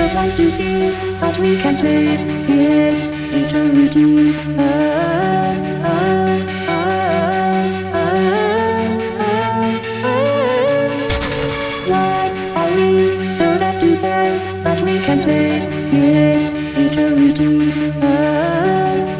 fun to see, but we can't live in eternity. Why are we so left to care, but we can't live in eternity?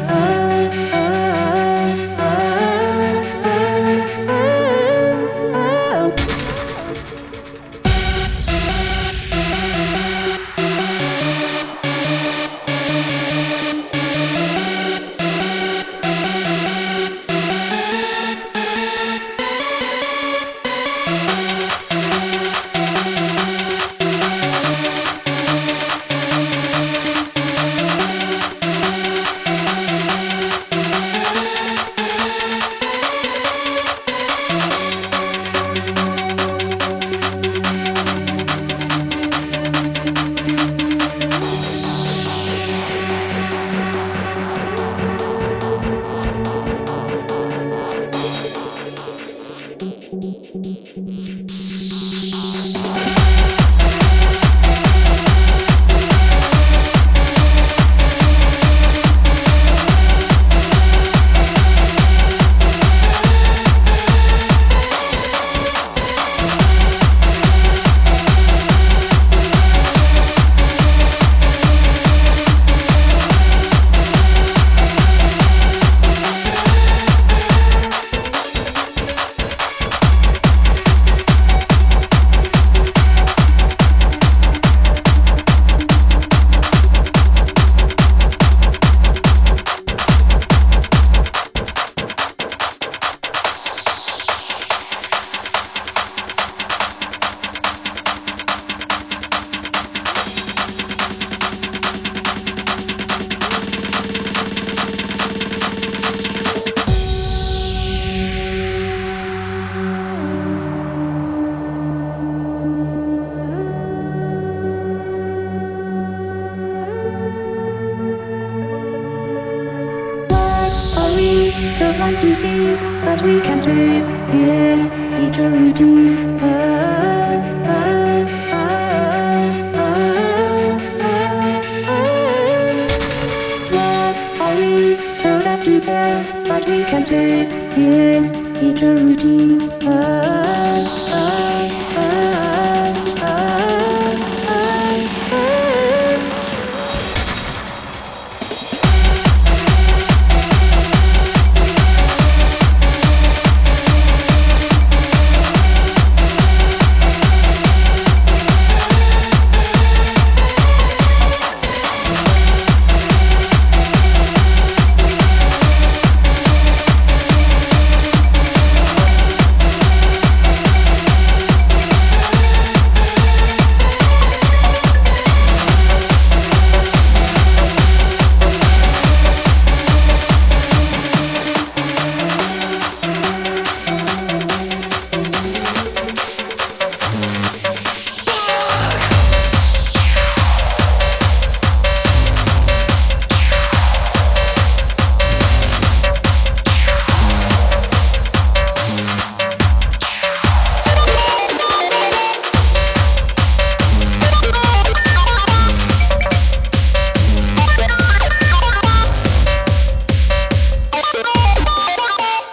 So fun to see, but we can't live in eternity. Why are we so left to care, but we can't live in eternity?